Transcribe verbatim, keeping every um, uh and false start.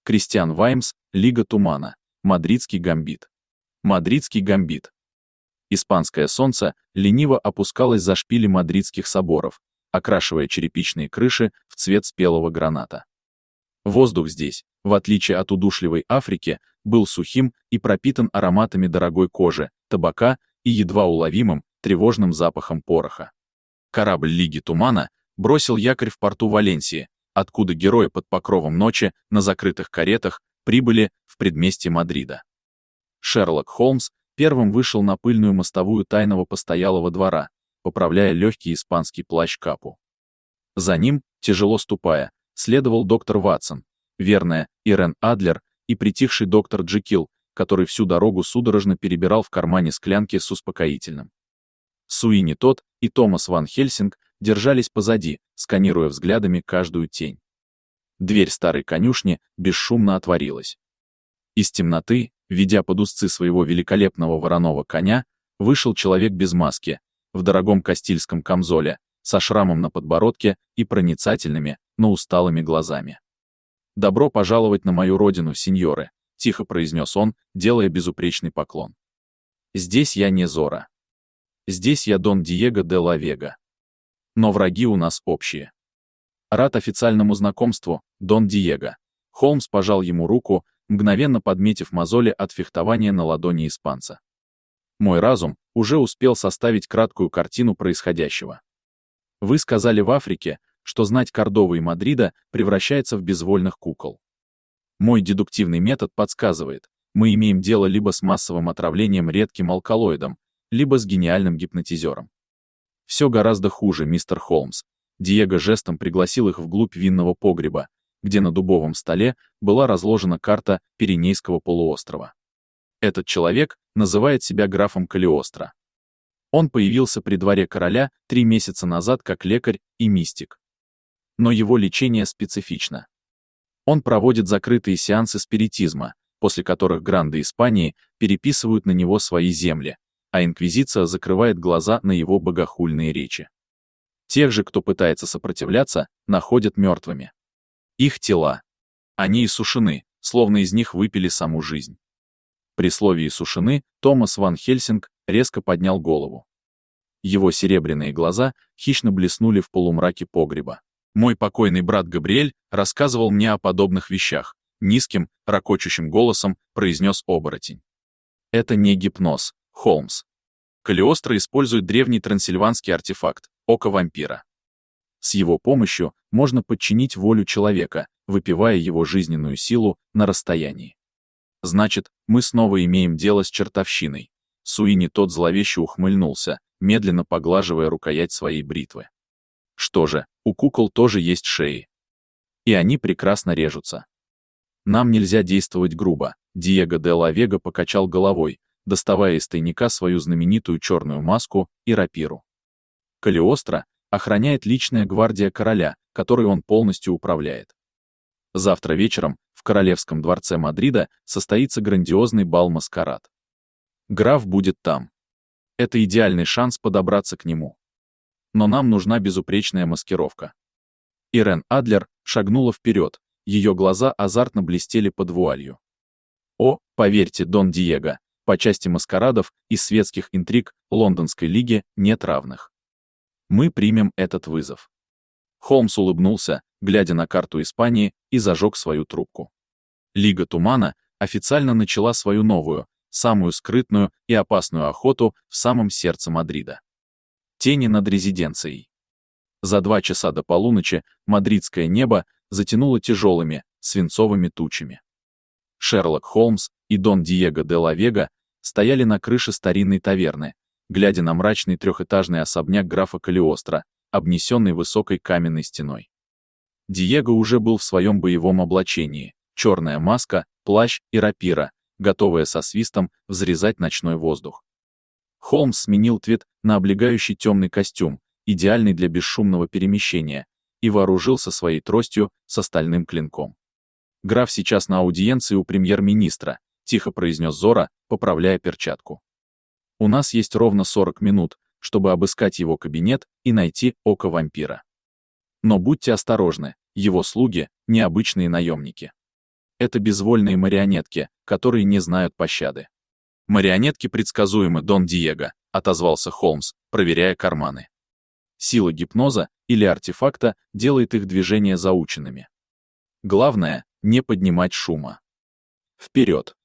Кристиан Ваймс, Лига Тумана. Мадридский гамбит. Мадридский гамбит. Испанское солнце лениво опускалось за шпили мадридских соборов, окрашивая черепичные крыши в цвет спелого граната. Воздух здесь, в отличие от удушливой Африки, был сухим и пропитан ароматами дорогой кожи, табака и едва уловимым, тревожным запахом пороха. Корабль Лиги Тумана бросил якорь в порту Валенсии, откуда герои под покровом ночи на закрытых каретах прибыли в предместье Мадрида. Шерлок Холмс первым вышел на пыльную мостовую тайного постоялого двора, поправляя легкий испанский плащ-капу. За ним, тяжело ступая, следовал доктор Ватсон, верная Ирен Адлер и притихший доктор Джекил, который всю дорогу судорожно перебирал в кармане склянки с успокоительным. Суини Тодд и Томас Ван Хельсинг держались позади, сканируя взглядами каждую тень. Дверь старой конюшни бесшумно отворилась. Из темноты, ведя под узцы своего великолепного вороного коня, вышел человек без маски, в дорогом кастильском камзоле, со шрамом на подбородке и проницательными, но усталыми глазами. «Добро пожаловать на мою родину, сеньоры», — тихо произнес он, делая безупречный поклон. «Здесь я не Зора. Здесь я Дон Диего де ла Вега. Но враги у нас общие. Рад официальному знакомству, Дон Диего». Холмс пожал ему руку, мгновенно подметив мозоли от фехтования на ладони испанца. «Мой разум уже успел составить краткую картину происходящего. Вы сказали в Африке, что знать Кордовы и Мадрида превращается в безвольных кукол. Мой дедуктивный метод подсказывает, мы имеем дело либо с массовым отравлением редким алкалоидом, либо с гениальным гипнотизером. Все гораздо хуже, мистер Холмс». Диего жестом пригласил их вглубь винного погреба, где на дубовом столе была разложена карта Пиренейского полуострова. Этот человек называет себя графом Калиостро. Он появился при дворе короля три месяца назад как лекарь и мистик. Но его лечение специфично. Он проводит закрытые сеансы спиритизма, после которых гранды Испании переписывают на него свои земли, а инквизиция закрывает глаза на его богохульные речи. Тех же, кто пытается сопротивляться, находят мертвыми. Их тела. Они иссушены, словно из них выпили саму жизнь. При слове «иссушены» Томас Ван Хельсинг резко поднял голову. Его серебряные глаза хищно блеснули в полумраке погреба. «Мой покойный брат Габриэль рассказывал мне о подобных вещах», низким, ракочущим голосом произнес оборотень. «Это не гипноз, Холмс. Калиостро использует древний трансильванский артефакт — око вампира. С его помощью можно подчинить волю человека, выпивая его жизненную силу на расстоянии. Значит, мы снова имеем дело с чертовщиной». Суини Тодд зловеще ухмыльнулся, медленно поглаживая рукоять своей бритвы. «Что же, у кукол тоже есть шеи. И они прекрасно режутся. Нам нельзя действовать грубо», — Диего де ла Вега покачал головой, доставая из тайника свою знаменитую черную маску и рапиру. «Калиостро охраняет личная гвардия короля, которой он полностью управляет. Завтра вечером в Королевском дворце Мадрида состоится грандиозный бал-маскарад. Граф будет там. Это идеальный шанс подобраться к нему. Но нам нужна безупречная маскировка». Ирен Адлер шагнула вперед, ее глаза азартно блестели под вуалью. «О, поверьте, Дон Диего, по части маскарадов и светских интриг Лондонской лиги нет равных. Мы примем этот вызов». Холмс улыбнулся, глядя на карту Испании, и зажег свою трубку. Лига Тумана официально начала свою новую, самую скрытную и опасную охоту в самом сердце Мадрида. Тени над резиденцией. За два часа до полуночи мадридское небо затянуло тяжелыми, свинцовыми тучами. Шерлок Холмс и Дон Диего де ла Вега стояли на крыше старинной таверны, глядя на мрачный трехэтажный особняк графа Калиостро, обнесенный высокой каменной стеной. Диего уже был в своем боевом облачении, черная маска, плащ и рапира, готовая со свистом взрезать ночной воздух. Холмс сменил твид на облегающий темный костюм, идеальный для бесшумного перемещения, и вооружился своей тростью со стальным клинком. «Граф сейчас на аудиенции у премьер-министра», — тихо произнес Зора, поправляя перчатку. «У нас есть ровно сорок минут, чтобы обыскать его кабинет и найти око вампира. Но будьте осторожны, его слуги — необычные наемники. Это безвольные марионетки, которые не знают пощады. Марионетки предсказуемы, Дон Диего, отозвался Холмс, проверяя карманы. Сила гипноза или артефакта делает их движения заученными. Главное — не поднимать шума. Вперед!